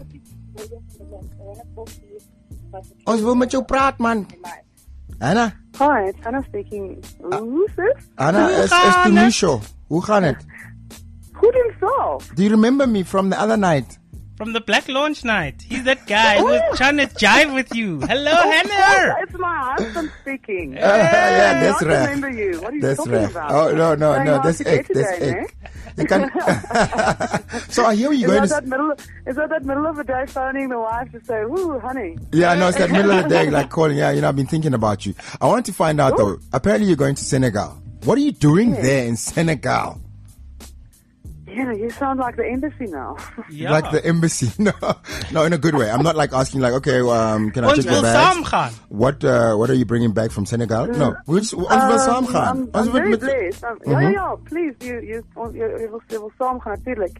Ons wil met jou praat, man. Hannah? Hi, it's Hannah speaking. Who's this? Hannah, is Tunisho. Hoe gaan het? Goed himself. Do you remember me from the other night? From the Black launch night. He's that guy who was trying to jive with you. Hello, Hannah. It's my husband speaking. Yeah, that's I right. remember you. What are you That's talking right. about? Oh, no. That's egg. egg. You can... So I hear you going Is that that middle of the day phoning the wife to say, "Ooh, honey"? Yeah, no, it's that middle of the day, like calling. Yeah, I've been thinking about you. I wanted to find out though. Apparently, you're going to Senegal. What are you doing there in Senegal? Yeah, you sound like the embassy now. Yeah. Like the embassy? No, in a good way. I'm not like asking, like, okay, can I check your bags? What are you bringing back from Senegal? No, I'm very blessed. Yeah, please, you will saam gaan natuurlijk.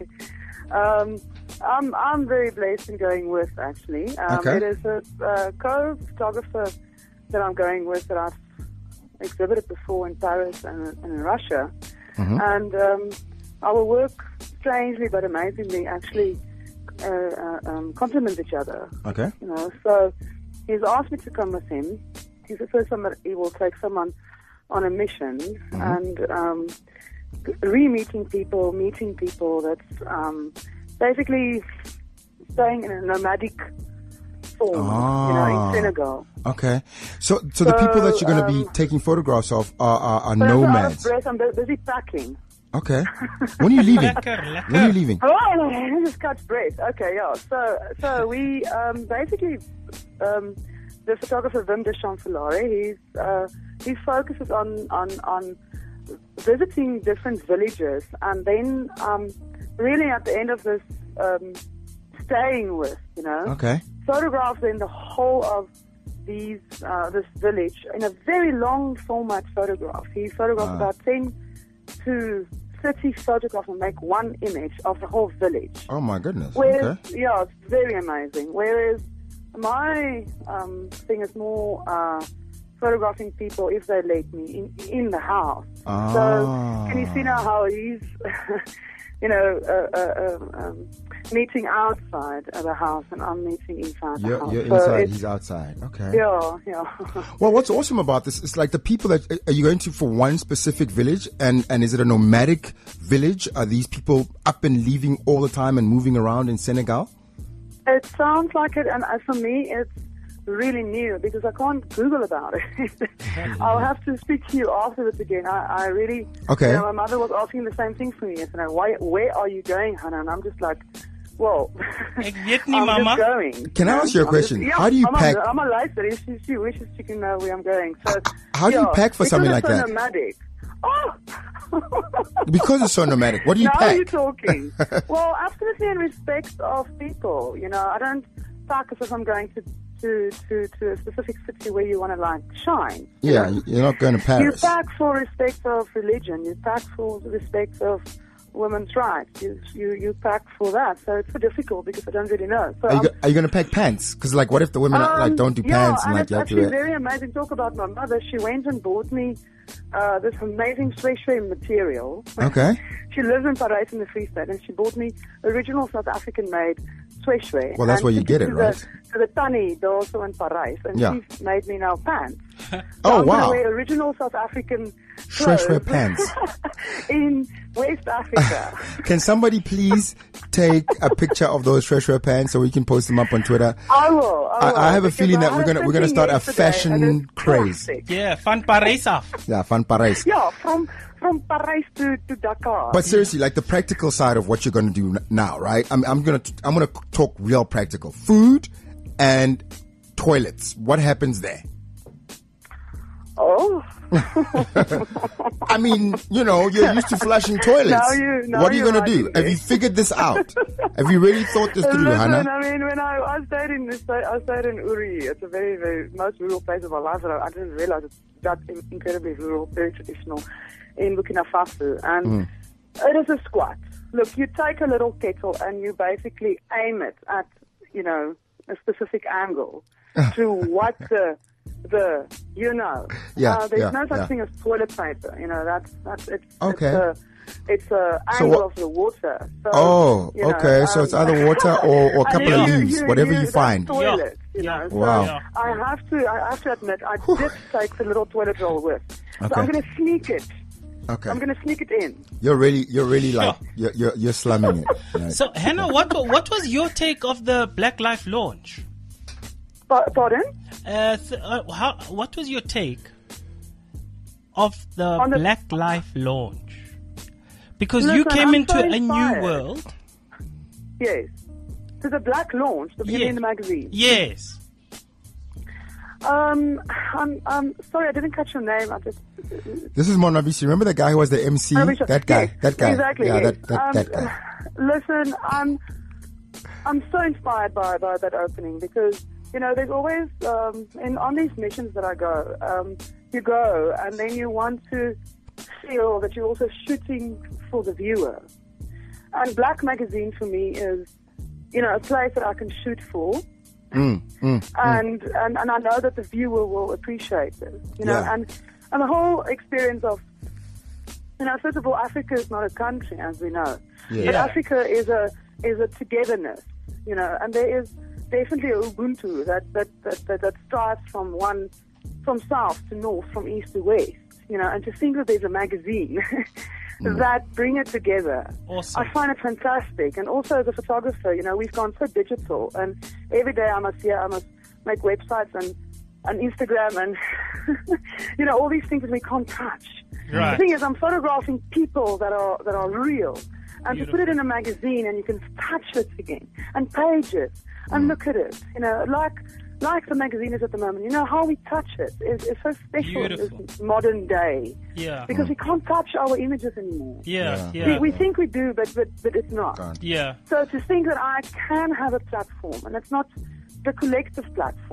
I'm very blessed in going with, actually. Okay. It is a co-photographer that I'm going with that I've exhibited before in Paris and in Russia. Mm-hmm. And our work, strangely but amazingly, actually complement each other. Okay. So he's asked me to come with him. He's the first time that he will take someone on a mission, and meeting people that's basically staying in a nomadic form, in Senegal. Okay. So the people that you're going to be taking photographs of are nomads. I'm busy packing. Okay. When are you leaving? When are you leaving? Oh, I just catch breath. Okay, yeah. So we basically the photographer Wim de Champollion, he focuses on visiting different villages, and then really at the end of this staying with, Okay. photographs in the whole of this village in a very long format photograph. He photographed about 10 to 30 photographs and make one image of the whole village. Oh my goodness. Whereas, yeah, it's very amazing. Whereas my thing is more photographing people if they let me in the house. So can you see now how he's, meeting outside of the house and I'm meeting inside the house. You're inside, he's outside. Okay. Yeah. Well, what's awesome about this is like the people that are you going to for one specific village, and is it a nomadic village? Are these people up and leaving all the time and moving around in Senegal? It sounds like it, and for me, it's really new because I can't Google about it. I'll have to speak to you afterwards again. I really, okay. My mother was asking the same thing for me yesterday. Where are you going, Hannah? And I'm just like, well, I'm just going. Can I ask you a question? How do you pack? I'm a lifer. If she wishes, she can know where I'm going. So, how do you pack for something like that? Nomadic. Oh. Because it's so nomadic. What do you pack? Now you're talking. Well, absolutely in respect of people. I don't pack as if I'm going to a specific city where you want to shine. Yeah, you're not going to Paris. You pack for respect of religion. You pack for respect of women's rights. You pack for that. So it's so difficult because I don't really know. So are you going to pack pants? Because what if the women don't do pants and it's you have to actually very amazing. Talk about my mother. She went and bought me this amazing sway material. Okay. She lives in Parijs in the Free State, and she bought me original South African made sway. Well, that's where you get it, right? To the Tannie, also in Parijs, and she's made me now pants. Oh, I'm wow. gonna wear original South African sway pants in West Africa. Can somebody please take a picture of those sway pants so we can post them up on Twitter? I will. I have a feeling that we're gonna start a fashion craze. Classic. Yeah, Van Parijs af. Yeah, Van Parijs. Yeah, from Paris to Dakar. But seriously, the practical side of what you're going to do now, right? I'm going to talk real practical. Food and toilets. What happens there? Oh. I mean, you're used to flushing toilets. What are you going to do? Have you figured this out? Have you really thought this through, Hannah? I mean, when I stayed in Uri, it's a very, very most rural place of my life. I didn't realize it's that incredibly rural, very traditional in Burkina Faso. And it is a squat. Look, you take a little kettle and you basically aim it at, a specific angle to what there's no such thing as toilet paper. It's a angle of the water. So, okay. So it's either water or a couple of leaves, whatever you find. Toilet, Wow. So I have to admit, I did take the little toilet roll with. So I'm going to sneak it. Okay. I'm going to sneak it in. You're really you're slumming it. Right? So Hannah, what was your take of the Black Life launch? Pardon? What was your take of the Black Life launch? Because you came into a new world. Yes. So the Black launch, the beginning in the magazine. Yes. I'm sorry, I didn't catch your name. This is Monavisi. Remember the guy who was the MC? That guy. Yes, that guy. Exactly. Yeah, yes. that guy. Listen, I'm so inspired by that opening because there's always on these missions that I go, you go and then you want to feel that you're also shooting for the viewer. And Black Magazine for me is, a place that I can shoot for. And I know that the viewer will appreciate it, and the whole experience of, first of all, Africa is not a country, as we know, but Africa is a togetherness, and there is definitely a Ubuntu that starts from south to north, from east to west, and to think that there's a magazine that bring it together. Awesome. I find it fantastic. And also as a photographer, we've gone so digital, and every day I must make websites and Instagram and all these things that we can't touch. Right. The thing is, I'm photographing people that are real, and Beautiful. To put it in a magazine and you can touch it again and page it and look at it, like the magazine is at the moment. How we touch it is so special Beautiful. in this modern day. Yeah. Because we can't touch our images anymore. Yeah. We think we do, but it's not. Yeah. So to think that I can have a platform, and it's not the collective platform,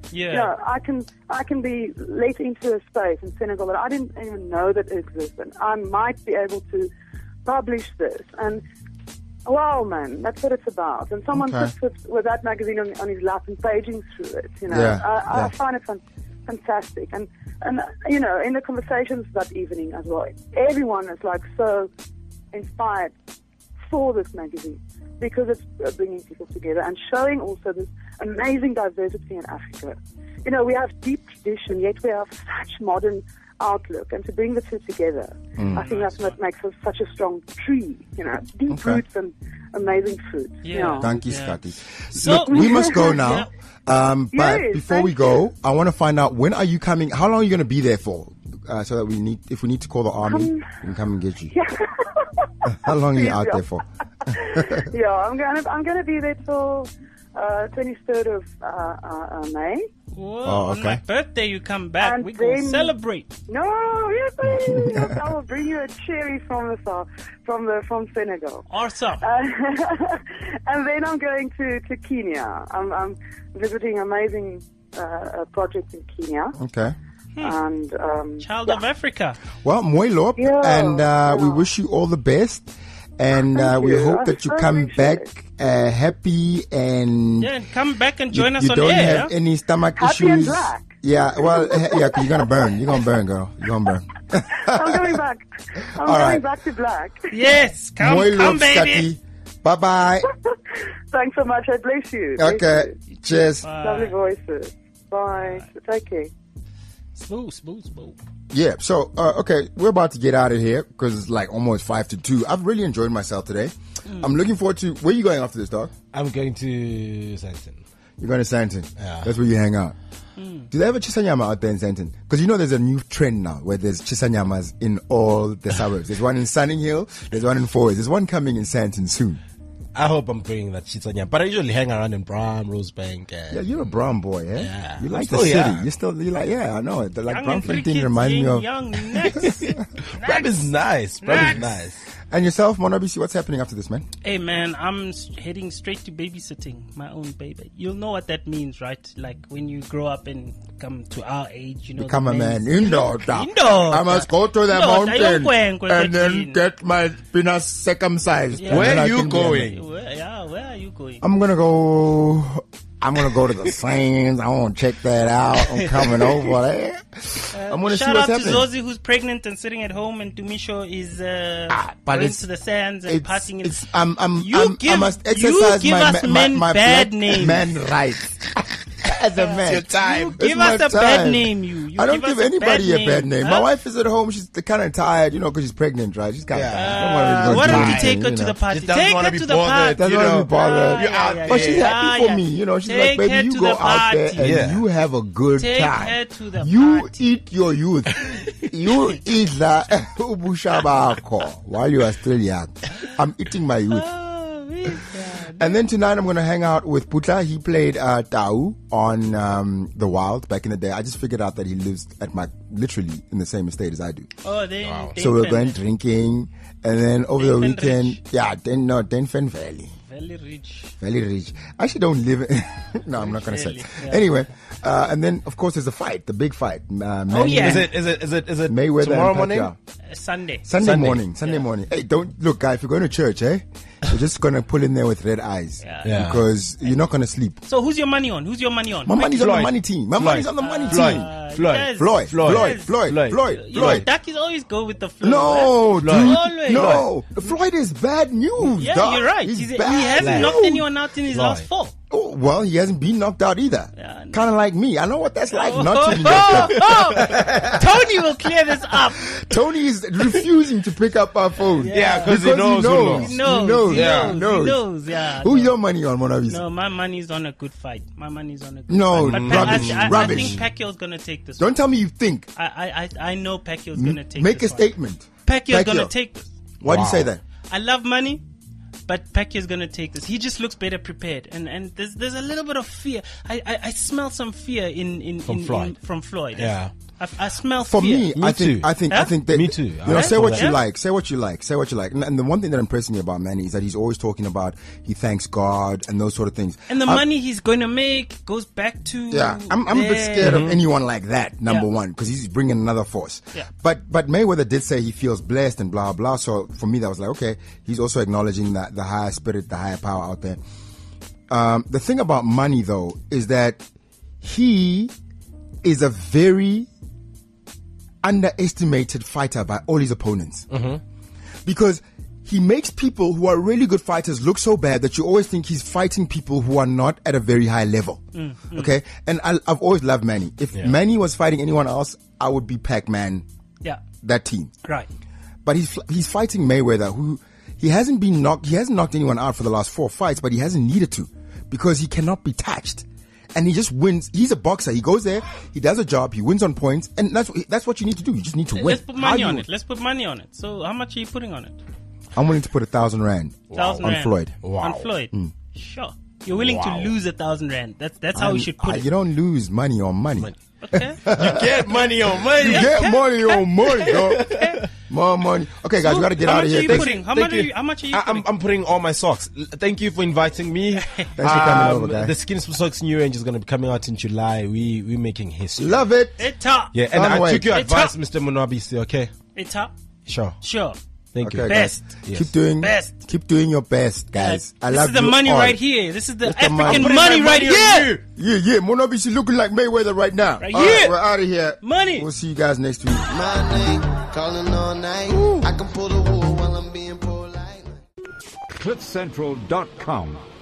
Yeah. I can be let into a space in Senegal that I didn't even know that exists, and I might be able to publish this. And wow, man, that's what it's about. And someone sits with that magazine on his lap and paging through it. I find it fantastic. And in the conversations that evening as well, everyone is like so inspired for this magazine because it's bringing people together and showing also this amazing diversity in Africa. We have deep tradition, yet we have such modern outlook, and to bring the two together, I think that's what makes us such a strong tree. Deep roots and amazing fruits. Thank you, Scotty. So, look, we must go now. But before we go, I want to find out, when are you coming? How long are you going to be there for? So that if we need to call the army, we can come and get you. How long are you out there for? I'm gonna be there till 23rd of May. Whoa, on my birthday you come back. And we can celebrate. No, yes, I will bring you a cherry from Senegal. Awesome. And then I'm going to Kenya. I'm visiting an amazing project in Kenya. Okay. And Child of Africa. Well, Moilop, and we wish you all the best. And we hope that you come back happy and come back and join us on air. You don't have any stomach happy issues. And black. Yeah, well, you're gonna burn. You're gonna burn, girl. You're gonna burn. I'm going back. I'm going back to black. Yes, come, baby. Bye bye. Thanks so much. I bless you. Okay. Cheers. Bye. Lovely voices. Bye. Take care. Smooth. Yeah, so, okay, we're about to get out of here because it's like almost 5 to 2. I've really enjoyed myself today. I'm looking forward to, where are you going after this, dog? I'm going to Santon. You're going to Santon? Yeah. That's where you hang out. Do they have a Chisanyama out there in Santon? Because there's a new trend now where there's Chisanyamas in all the suburbs. There's one in Sunning Hill, there's one in Fourways, there's one coming in Santon soon. I hope I'm bringing that Chisanyama. But I usually hang around in Bram, Rosebank. Yeah, you're a Bram boy, eh? Yeah. You like the city. You like, I know it. Like Bramfontein reminds me of. Young next. Bram is nice. Bram is nice. And yourself, Monobisi, what's happening after this, man? Hey, man, I'm heading straight to babysitting my own baby. You'll know what that means, right? Like when you grow up and come to our age, become a man. Indoor. I must go to the mountain and then get my penis circumcised. Yeah. Where are you going? Where are you going? I'm gonna go to the Saints. I want to check that out. I'm coming over there. I'm gonna see what's happening. Shout out to Zozi, who's pregnant and sitting at home, and Dumisho is going to the sands and partying. I must exercise my bad names. Man rights. As a man, it's your time. Give us a bad name. You I don't give anybody a bad name. Huh? My wife is at home. She's kind of tired, because she's pregnant, right? She's kind of tired. Why don't you take her to the party? Take her to the party. Doesn't want to be bothered. But she's happy for me. She's like, baby, you go out there and you have a good time. Take her to the party. You eat your youth. You eat the ubushabako while you are still young. I'm eating my youth. And then tonight I'm going to hang out with Putla. He played Tau on The Wild back in the day. I just figured out that he lives literally in the same estate as I do. Oh, then so we're going drinking. And then over the weekend, Denfen Valley. Very rich. I actually don't live no, I'm not going to say. Yeah. Anyway, and then of course there's a fight, the big fight. Is it Mayweather tomorrow morning? Sunday morning. Hey, don't look, guy. If you're going to church, you're just going to pull in there with red eyes because you're not going to sleep. So who's your money on? My money's on the money team. My money's on the money team. Floyd. Duckies always go with the Floyd. No, dude. Always. No. Floyd is bad news. Yeah, dog. you're right. He hasn't knocked anyone out in his last 4. Oh, well, he hasn't been knocked out either. Yeah, no. Kind of like me. I know what that's like not to be knocked out. Tony will clear this up. Tony is refusing to pick up our phone. Yeah, because he knows. He knows. Who's your money on, Monavisa? No, my money's on a good fight. But rubbish. I think Pacquiao's going to take this. Don't tell me you think. I know Pacquiao's going to take this. Make a statement. Pacquiao's going to take this. Why do you say that? I love money. But Pacquiao's going to take this. He just looks better prepared. And there's a little bit of fear. I smell some fear from Floyd. Yeah. I smell For fear. me, I think that, Me too. You know, say what you like. And the one thing that impresses me about Manny is that he's always talking about he thanks God and those sort of things. And the money he's going to make goes back to. Yeah, I'm a bit scared of anyone like that. Number one, because he's bringing another force. Yeah. But Mayweather did say he feels blessed and blah blah. So for me, that was like, okay, he's also acknowledging that the higher spirit, the higher power out there. The thing about money though is that he is a very underestimated fighter by all his opponents. Because he makes people who are really good fighters look so bad that you always think he's fighting people who are not at a very high level. Okay? And I've always loved Manny. If Manny was fighting anyone else, I would be Pac-Man. Yeah. That team. Right. But he's fighting Mayweather, who he hasn't knocked anyone out for the last 4 fights, but he hasn't needed to because he cannot be touched. And he just wins. He's a boxer. He goes there, he does a job, he wins on points, and that's what you need to do. You just need to win. Let's put money on it. Let's put money on it. So how much are you putting on it? I'm willing to put 1,000 rand on Floyd. On Floyd. Sure. You're willing to lose 1,000 rand. That's how we should put it. You don't lose money on money. Okay. You get money on money. You get money on money, dog. More money. Okay, guys, we gotta get out of here. How much are you putting? I'm putting all my socks. Thank you for inviting me. Thanks for coming over, guys. The Skin Sport Socks new range is going to be coming out in July. We're making history. Love it. It's up. Yeah, and I took your advice, Mr. Munabisi, okay? It's up. Sure. Thank you. Best. Yes. Keep doing your best, guys. I love you. This is the money all. right here. This is the African money. money right here. Yeah. Monobisi looking like Mayweather right now. Right all here. Right, we're out of here. Money. We'll see you guys next week. My name, calling all night. Ooh. I can pull the wool while I'm being polite. CliffCentral.com